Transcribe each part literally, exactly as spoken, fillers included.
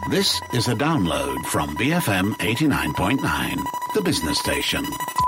This is a download from B F M eighty-nine point nine, the business station.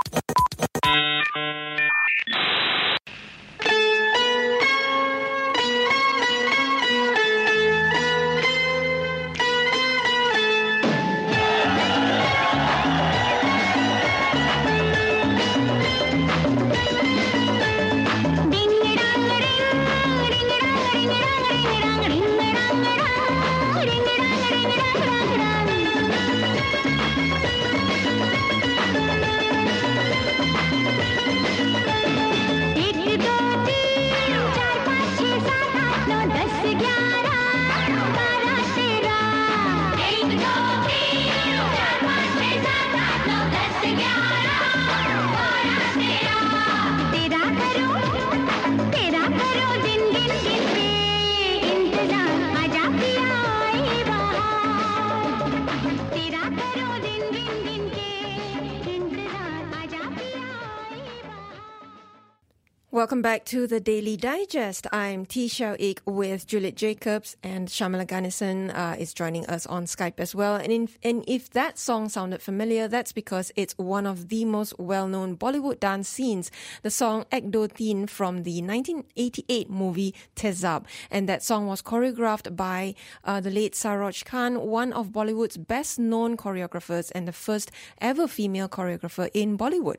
Welcome back to the Daily Digest. I'm T. Xiao Ik with Juliet Jacobs, and Shamila Ganesan uh, is joining us on Skype as well. And, in, and if that song sounded familiar, that's because it's one of the most well-known Bollywood dance scenes, the song Ek Do Teen from the nineteen eighty-eight movie Tezab. And that song was choreographed by uh, the late Saroj Khan, one of Bollywood's best-known choreographers and the first ever female choreographer in Bollywood.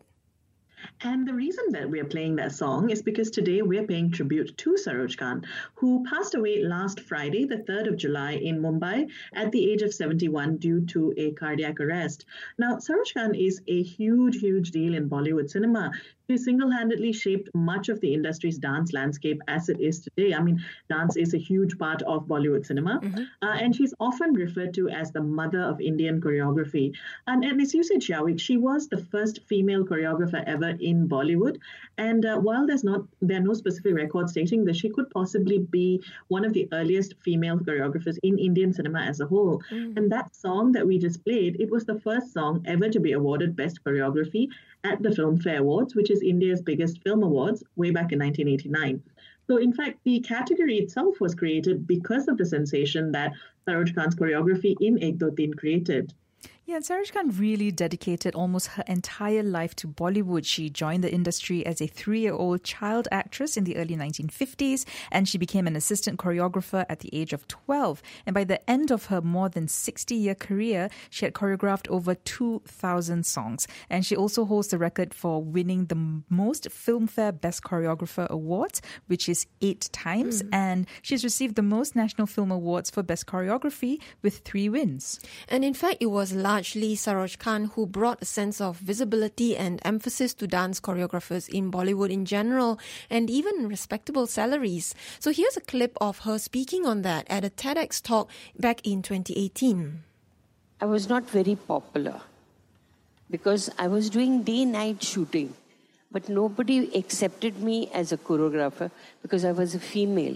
And the reason that we are playing that song is because today we are paying tribute to Saroj Khan, who passed away last Friday, the third of July, in Mumbai at the age of seventy-one due to a cardiac arrest. Now, Saroj Khan is a huge, huge deal in Bollywood cinema. He single-handedly shaped much of the industry's dance landscape as it is today. I mean, dance is a huge part of Bollywood cinema. Mm-hmm. Uh, and she's often referred to as the mother of Indian choreography. And, and as you said, Xiao Ik, she was the first female choreographer ever in Bollywood. And uh, while there's not there are no specific records stating that, she could possibly be one of the earliest female choreographers in Indian cinema as a whole. Mm. And that song that we just played, it was the first song ever to be awarded Best Choreography at the Filmfare Awards, which is India's biggest film awards, way back in nineteen eighty-nine. So, in fact, the category itself was created because of the sensation that Saroj Khan's choreography in Ek Do Teen created. Yeah, and Saroj Khan really dedicated almost her entire life to Bollywood. She joined the industry as a three-year-old child actress in the early nineteen fifties, and she became an assistant choreographer at the age of twelve. And by the end of her more than sixty-year career, she had choreographed over two thousand songs. And she also holds the record for winning the most Filmfare Best Choreographer Awards, which is eight times. Mm. And she's received the most National Film Awards for Best Choreography with three wins. And in fact, it was largely Saroj Khan who brought a sense of visibility and emphasis to dance choreographers in Bollywood in general, and even respectable salaries. So here's a clip of her speaking on that at a TEDx talk back in twenty eighteen. I was not very popular because I was doing day-night shooting, but nobody accepted me as a choreographer because I was a female.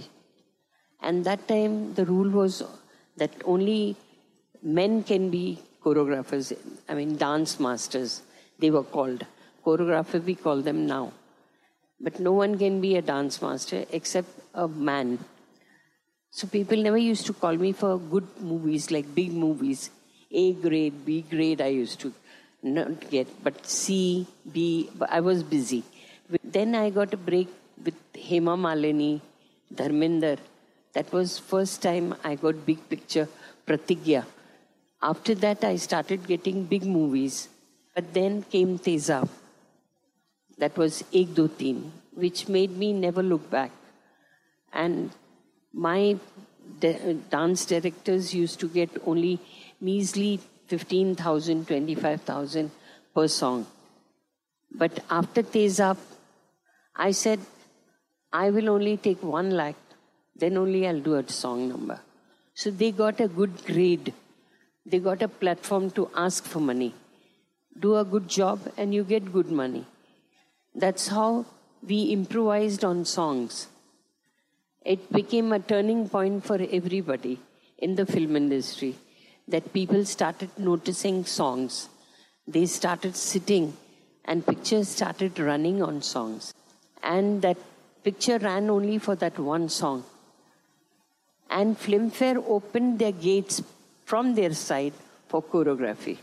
And that time the rule was that only men can be choreographers, I mean dance masters, they were called. Choreographer, we call them now. But no one can be a dance master except a man. So people never used to call me for good movies, like big movies. A grade, B grade I used to not get, but C, B, I was busy. Then I got a break with Hema Malini, Dharminder. That was first time I got big picture, Pratigya. After that, I started getting big movies. But then came Tezab. That was Ek Do Teen, which made me never look back. And my de- dance directors used to get only measly fifteen thousand, twenty-five thousand per song. But after Tezab, I said, I will only take one lakh, then only I'll do a song number. So they got a good grade. They got a platform to ask for money. Do a good job and you get good money. That's how we improvised on songs. It became a turning point for everybody in the film industry, that people started noticing songs. They started sitting and pictures started running on songs. And that picture ran only for that one song. And Filmfare opened their gates from their side for choreography.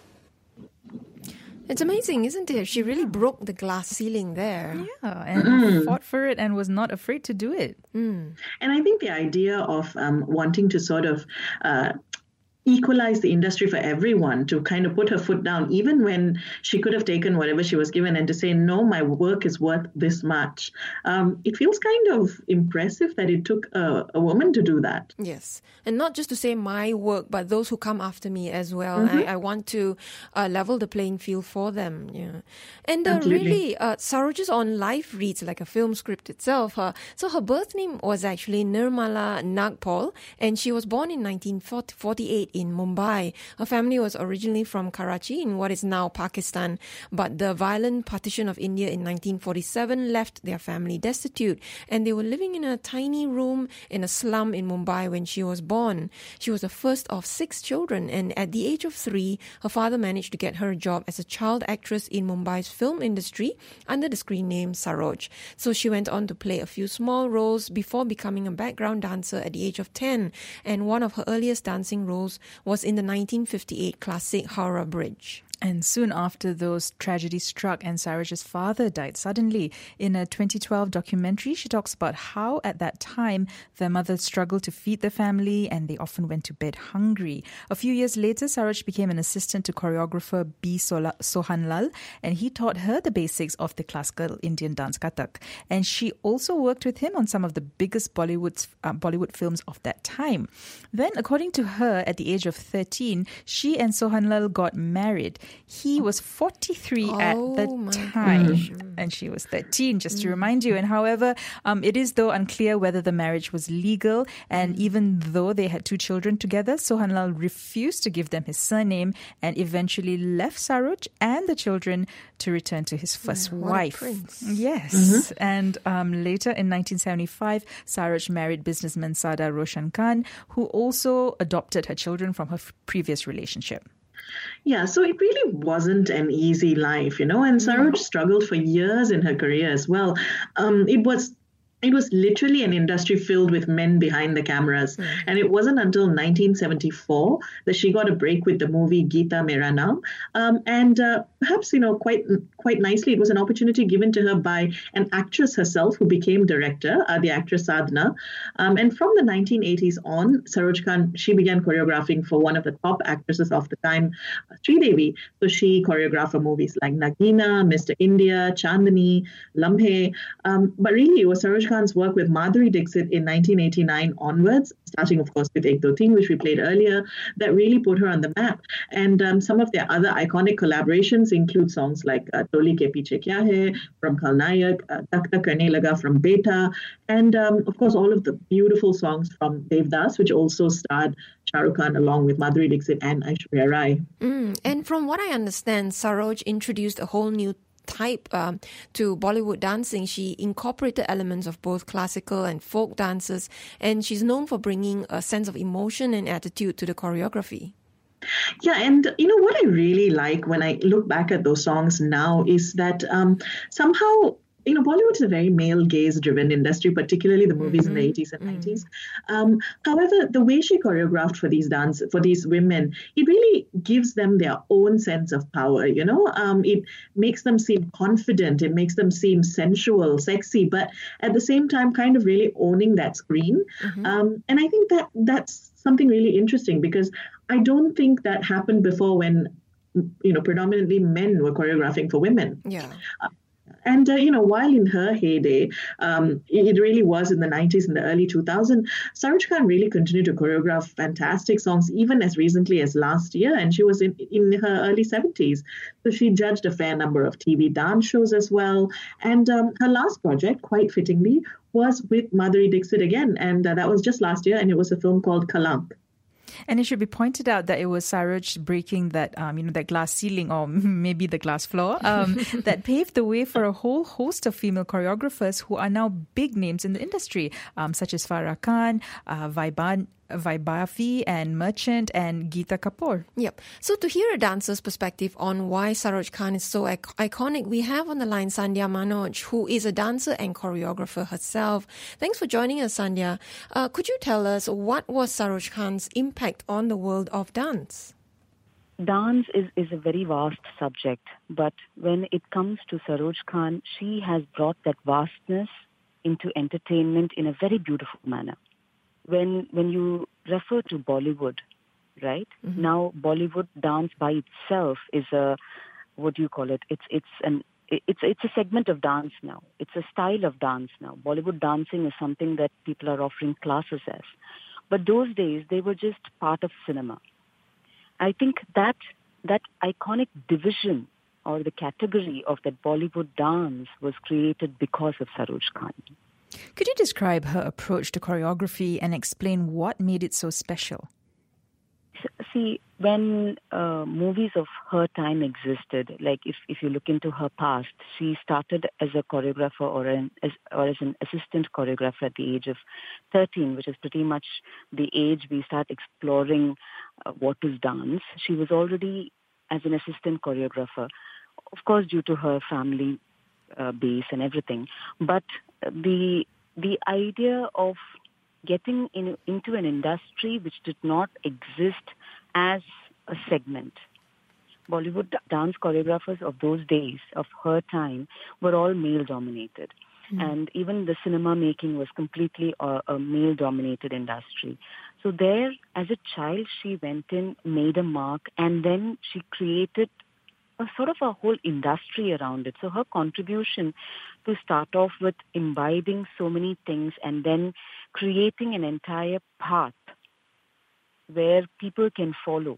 It's amazing, isn't it? She really broke the glass ceiling there. Yeah, and mm. fought for it and was not afraid to do it. Mm. And I think the idea of um, wanting to sort of uh, equalize the industry for everyone, to kind of put her foot down, even when she could have taken whatever she was given, and to say, no, my work is worth this much. Um, it feels kind of impressive that it took a, a woman to do that. Yes. And not just to say my work, but those who come after me as well. Mm-hmm. I, I want to uh, level the playing field for them. Yeah. And uh, really, uh, Saroj's own life reads like a film script itself. Uh, so her birth name was actually Nirmala Nagpal, and she was born in nineteen forty-eight in Mumbai. Her family was originally from Karachi in what is now Pakistan, but the violent partition of India in nineteen forty-seven left their family destitute, and they were living in a tiny room in a slum in Mumbai when she was born. She was the first of six children, and at the age of three, her father managed to get her a job as a child actress in Mumbai's film industry under the screen name Saroj. So she went on to play a few small roles before becoming a background dancer at the age of ten, and one of her earliest dancing roles was in the nineteen fifty-eight classic Howrah Bridge. And soon after, those tragedies struck and Saroj's father died suddenly. In a twenty twelve documentary, she talks about how at that time their mother struggled to feed the family and they often went to bed hungry. A few years later, Saroj became an assistant to choreographer B. Sohanlal, and he taught her the basics of the classical Indian dance Kathak. And she also worked with him on some of the biggest Bollywood, uh, Bollywood films of that time. Then, according to her, at the age of thirteen, she and Sohanlal got married. He was forty-three oh, at the time, gosh. and she was thirteen, just to remind you. And however, um, it is though unclear whether the marriage was legal. And even though they had two children together, Sohanlal refused to give them his surname and eventually left Saroj and the children to return to his first yeah, wife. Yes. Mm-hmm. And um, later in nineteen seventy-five, Saroj married businessman Sada Roshan Khan, who also adopted her children from her f- previous relationship. Yeah, so it really wasn't an easy life, you know, and Saroj struggled for years in her career as well. Um, it was It was literally an industry filled with men behind the cameras. Mm. And it wasn't until nineteen seventy-four that she got a break with the movie Geeta Mera Naam. Um, and uh, perhaps, you know, quite quite nicely, it was an opportunity given to her by an actress herself who became director, uh, the actress Sadhna. Um, and from the nineteen eighties on, Saroj Khan, she began choreographing for one of the top actresses of the time, Sridevi. So she choreographed for movies like Nagina, Mister India, Chandani, Lamhe. Um, but really, it was Saroj Khan's work with Madhuri Dixit in nineteen eighty-nine onwards, starting, of course, with Ek Do Teen, which we played earlier, that really put her on the map. And um, some of their other iconic collaborations include songs like uh, Toli Ke Piche Kya Hai from Khalnayak, uh, Tak Tak Karne Laga from Beta, and, um, of course, all of the beautiful songs from Devdas, which also starred Shah Rukh Khan along with Madhuri Dixit and Aishwarya Rai. Mm, and from what I understand, Saroj introduced a whole new type um, to Bollywood dancing. She incorporated elements of both classical and folk dances, and she's known for bringing a sense of emotion and attitude to the choreography. Yeah, and you know what I really like when I look back at those songs now is that um, somehow, you know, Bollywood is a very male gaze driven industry, particularly the movies mm-hmm. in the eighties and nineties. Mm-hmm. Um, however, the way she choreographed for these dance, for these women, it really gives them their own sense of power, you know. Um, it makes them seem confident. It makes them seem sensual, sexy, but at the same time, kind of really owning that screen. Mm-hmm. Um, and I think that that's something really interesting because I don't think that happened before when, you know, predominantly men were choreographing for women. Yeah. Uh, And, uh, you know, while in her heyday, um, it really was in the nineties and the early two thousands, Saroj Khan really continued to choreograph fantastic songs, even as recently as last year. And she was in, in her early seventies. So she judged a fair number of T V dance shows as well. And um, her last project, quite fittingly, was with Madhuri Dixit again. And uh, that was just last year. And it was a film called Kalank. And it should be pointed out that it was Saroj breaking that, um, you know, that glass ceiling or maybe the glass floor um, that paved the way for a whole host of female choreographers who are now big names in the industry, um, such as Farah Khan, uh, Vaiban, Vaibhavi and Merchant and Geeta Kapoor. Yep. So to hear a dancer's perspective on why Saroj Khan is so ic- iconic, we have on the line Sandhya Manoj, who is a dancer and choreographer herself. Thanks for joining us, Sandhya. Uh, could you tell us what was Saroj Khan's impact on the world of dance? Dance is, is a very vast subject, but when it comes to Saroj Khan, she has brought that vastness into entertainment in a very beautiful manner. When when you refer to Bollywood, right? Mm-hmm. Now Bollywood dance by itself is a, what do you call it? It's it's an it's it's a segment of dance now. It's a style of dance now. Bollywood dancing is something that people are offering classes as. But those days they were just part of cinema. I think that that iconic division or the category of that Bollywood dance was created because of Saroj Khan. Could you describe her approach to choreography and explain what made it so special? See, when uh, movies of her time existed, like if, if you look into her past, she started as a choreographer or an as, or as an assistant choreographer at the age of thirteen, which is pretty much the age we start exploring uh, what is dance. She was already as an assistant choreographer, of course, due to her family uh, base and everything. But the the idea of getting in, into an industry which did not exist as a segment. Bollywood dance choreographers of those days, of her time, were all male-dominated. Mm. And even the cinema making was completely a, a male-dominated industry. So there, as a child, she went in, made a mark, and then she created a sort of a whole industry around it. So her contribution to start off with imbibing so many things and then creating an entire path where people can follow.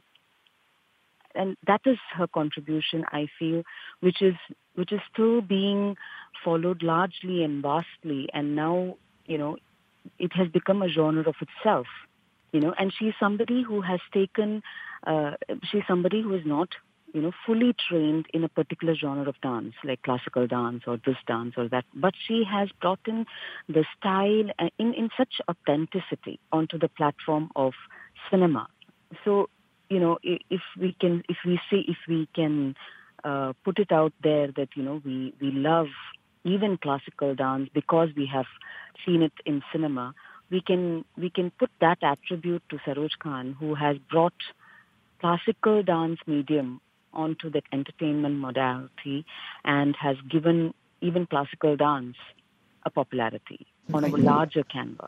And that is her contribution, I feel, which is which is still being followed largely and vastly. And now, you know, it has become a genre of itself. You know, and she's somebody who has taken, uh, she's somebody who is not, you know, fully trained in a particular genre of dance, like classical dance or this dance or that. But she has brought in the style in, in such authenticity onto the platform of cinema. So, you know, if we can, if we say, if we can uh, put it out there that, you know, we, we love even classical dance because we have seen it in cinema, we can we can put that attribute to Saroj Khan, who has brought classical dance medium onto that entertainment modality and has given even classical dance a popularity on a larger canvas.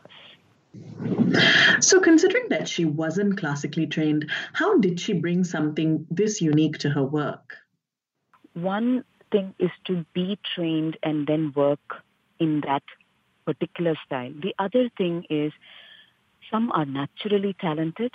So considering that she wasn't classically trained, how did she bring something this unique to her work? One thing is to be trained and then work in that particular style. The other thing is some are naturally talented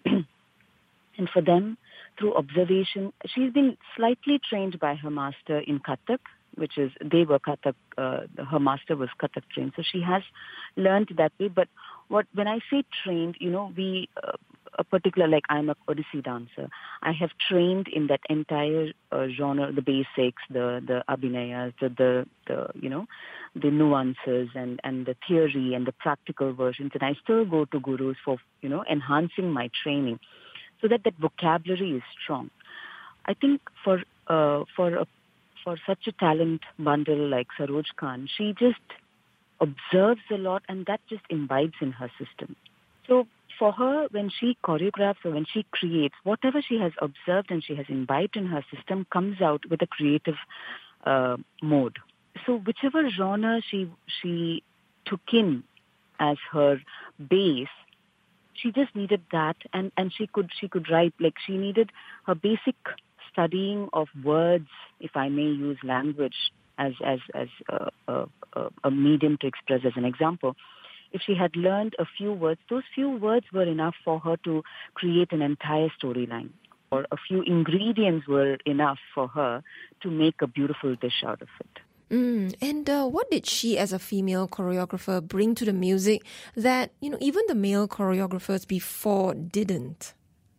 and for them, through observation, she's been slightly trained by her master in Kathak, which is, they were Kathak, uh, her master was Kathak trained. So she has learned that way. But what when I say trained, you know, we, uh, a particular, like I'm a Odissi dancer, I have trained in that entire uh, genre, the basics, the, the abhinayas, the, the, the, you know, the nuances and, and the theory and the practical versions. And I still go to gurus for, you know, enhancing my training, so that that vocabulary is strong. I think for uh, for a, for such a talent bundle like Saroj Khan, she just observes a lot, and that just imbibes in her system. So for her, when she choreographs or when she creates, whatever she has observed and she has imbibed in her system comes out with a creative uh, mode. So whichever genre she she took in as her base, she just needed that, and, and she could she could write, like she needed her basic studying of words, if I may use language as as as a, a, a medium to express as an example. If she had learned a few words, those few words were enough for her to create an entire storyline, or a few ingredients were enough for her to make a beautiful dish out of it. Mm. And uh, what did she, as a female choreographer, bring to the music that, you know, even the male choreographers before didn't?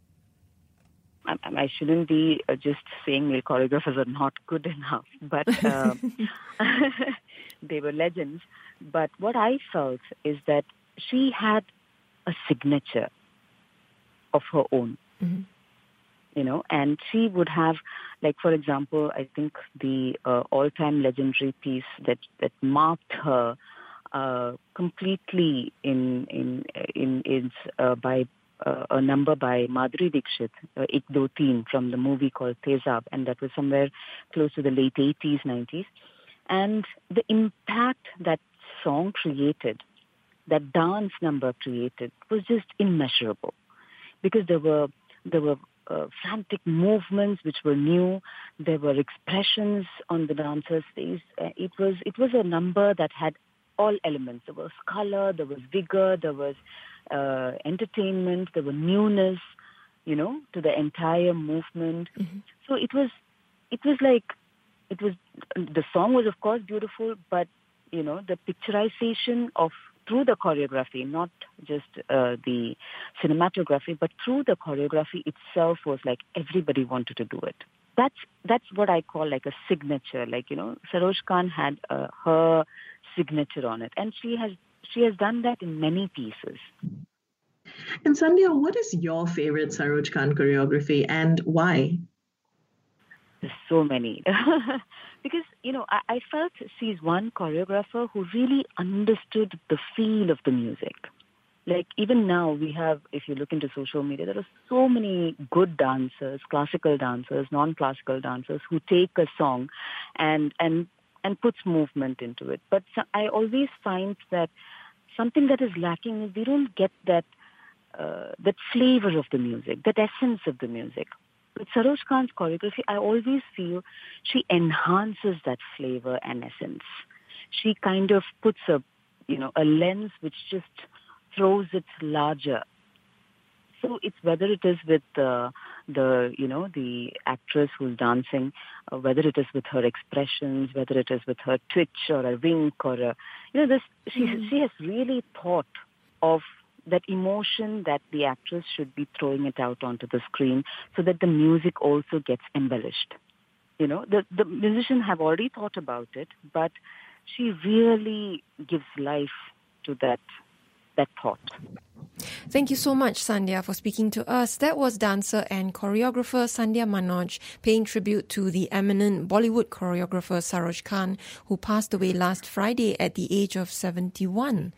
I, I shouldn't be uh, just saying male choreographers are not good enough, but uh, they were legends. But what I felt is that she had a signature. of her own. Mm-hmm. You know, and she would have, like, for example, I think the uh, all-time legendary piece that, that marked her uh, completely in in in is uh, by uh, a number by Madhuri Dixit, uh, Ik Do Teen, from the movie called Tezab, and that was somewhere close to the late eighties, nineties. And the impact that song created, that dance number created, was just immeasurable, because there were there were Uh, frantic movements which were new. There were expressions on the dancer's face. Uh, it was it was a number that had all elements. There was color, there was vigor, there was uh, entertainment, there was newness, you know, to the entire movement. Mm-hmm. So it was it was like it was the song was of course beautiful, but you know, the picturization of through the choreography, not just uh, the cinematography, but through the choreography itself was like everybody wanted to do it. That's that's what I call like a signature. Like, you know, Saroj Khan had uh, her signature on it, and she has she has done that in many pieces. And Sandhya, what is your favorite Saroj Khan choreography and why? There's so many. Because, you know, I, I felt she's one choreographer who really understood the feel of the music. Like, even now we have, if you look into social media, there are so many good dancers, classical dancers, non-classical dancers, who take a song and and and puts movement into it. But so, I always find that something that is lacking is we don't get that uh, that flavor of the music, that essence of the music. With Saroj Khan's choreography, I always feel she enhances that flavor and essence. She kind of puts a, you know, a lens which just throws it larger. So it's whether it is with the, the you know, the actress who's dancing, uh, whether it is with her expressions, whether it is with her twitch or a wink or a, you know, this she mm. she has really thought of that emotion that the actress should be throwing it out onto the screen so that the music also gets embellished. You know, the, the musicians have already thought about it, but she really gives life to that that thought. Thank you so much, Sandhya, for speaking to us. That was dancer and choreographer Sandhya Manoj paying tribute to the eminent Bollywood choreographer Saroj Khan, who passed away last Friday at the age of seventy-one.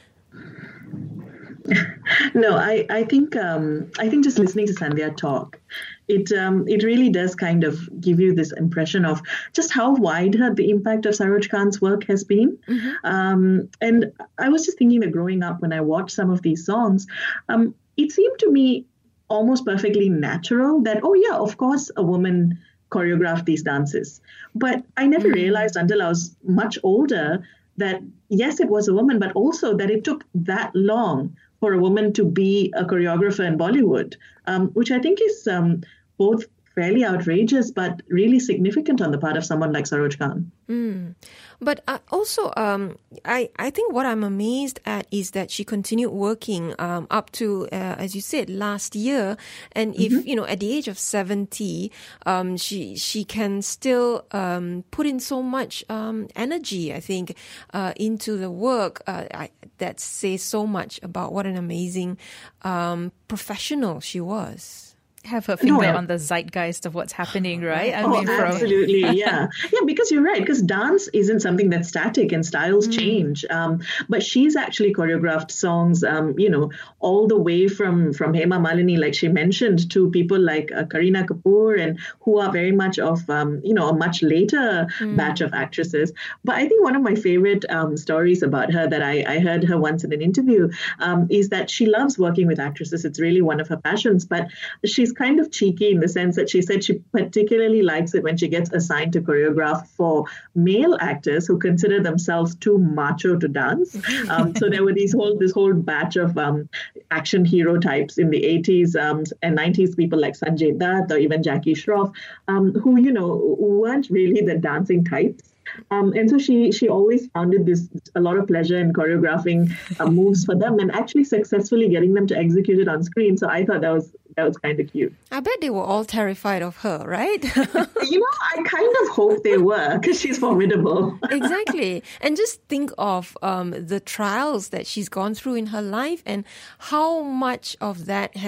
No, I, I think um, I think just listening to Sandhya talk, it um, it really does kind of give you this impression of just how wide the impact of Saroj Khan's work has been. Mm-hmm. Um, and I was just thinking that growing up, when I watched some of these songs, um, it seemed to me almost perfectly natural that, oh yeah, of course, a woman choreographed these dances. But I never mm-hmm. realized until I was much older that, yes, it was a woman, but also that it took that long for a woman to be a choreographer in Bollywood, um, which I think is um, both fairly outrageous but really significant on the part of someone like Saroj Khan. Mm. But uh, also, um, I, I think what I'm amazed at is that she continued working um, up to, uh, as you said, last year. And if, mm-hmm. you know, at the age of seventy, um, she she can still um, put in so much um, energy, I think, uh, into the work. Uh, I, that says so much about what an amazing um, professional she was. Have her finger no, on the zeitgeist of what's happening, right? I oh, mean, from... absolutely, yeah. Yeah, because you're right, because dance isn't something that's static and styles mm. change. Um, but she's actually choreographed songs, um, you know, all the way from, from Hema Malini, like she mentioned, to people like uh, Kareena Kapoor, and who are very much of, um, you know, a much later mm. batch of actresses. But I think one of my favorite um, stories about her that I, I heard her once in an interview um, is that she loves working with actresses. It's really one of her passions, but she's kind of cheeky in the sense that she said she particularly likes it when she gets assigned to choreograph for male actors who consider themselves too macho to dance. Um, so there were these whole this whole batch of um, action hero types in the eighties um, and nineties, people like Sanjay Dutt or even Jackie Shroff, um, who, you know, weren't really the dancing types. Um, and so she she always found this a lot of pleasure in choreographing uh, moves for them and actually successfully getting them to execute it on screen. So I thought that was that was kind of cute. I bet they were all terrified of her, right? You know, I kind of hope they were, because she's formidable. Exactly. And just think of um, the trials that she's gone through in her life and how much of that has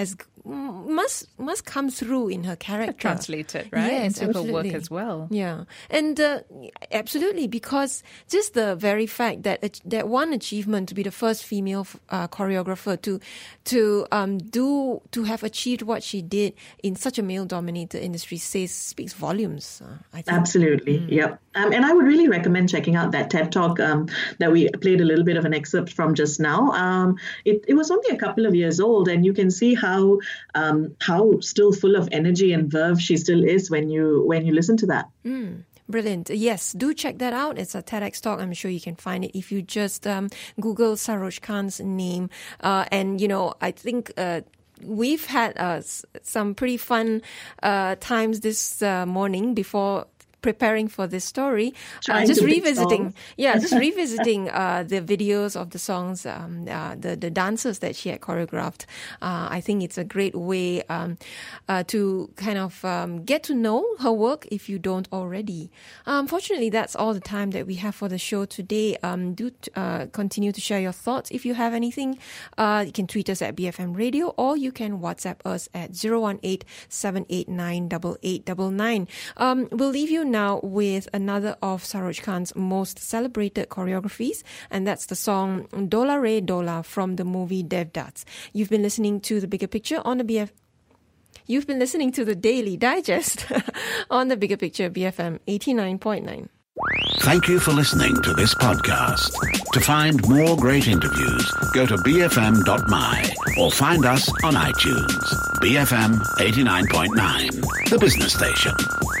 must must come through in her character. Translated, right? Yes, into absolutely. her work as well. Yeah, and uh, absolutely, because just the very fact that uh, that one achievement to be the first female uh, choreographer to to um, do to have achieved what she did in such a male-dominated industry says speaks volumes. Uh, I think. Absolutely, mm. Yep. Um, and I would really recommend checking out that TED Talk um, that we played a little bit of an excerpt from just now. Um, it, it was only a couple of years old, and you can see how um, how still full of energy and verve she still is when you when you listen to that. Mm. Brilliant. Yes, do check that out. It's a TEDx talk. I'm sure you can find it if you just um, Google Saroj Khan's name. Uh, and, you know, I think... Uh, We've had uh, some pretty fun uh, times this uh, morning before preparing for this story, uh, just revisiting, yeah, just revisiting uh, the videos of the songs, um, uh, the the dancers that she had choreographed. Uh, I think it's a great way um, uh, to kind of um, get to know her work if you don't already. Unfortunately, that's all the time that we have for the show today. Um, do uh, continue to share your thoughts. If you have anything, uh, you can tweet us at B F M Radio, or you can WhatsApp us at zero one eight seven eight nine eight eight nine nine. Um, we'll leave you now with another of Saroj Khan's most celebrated choreographies, and that's the song Dola Re Dola from the movie Devdats. You've been listening to The Bigger Picture on the B F... You've been listening to the Daily Digest on the Bigger Picture B F M eighty-nine point nine. Thank you for listening to this podcast. To find more great interviews, go to b f m dot m y or find us on iTunes. B F M eighty-nine point nine, the business station.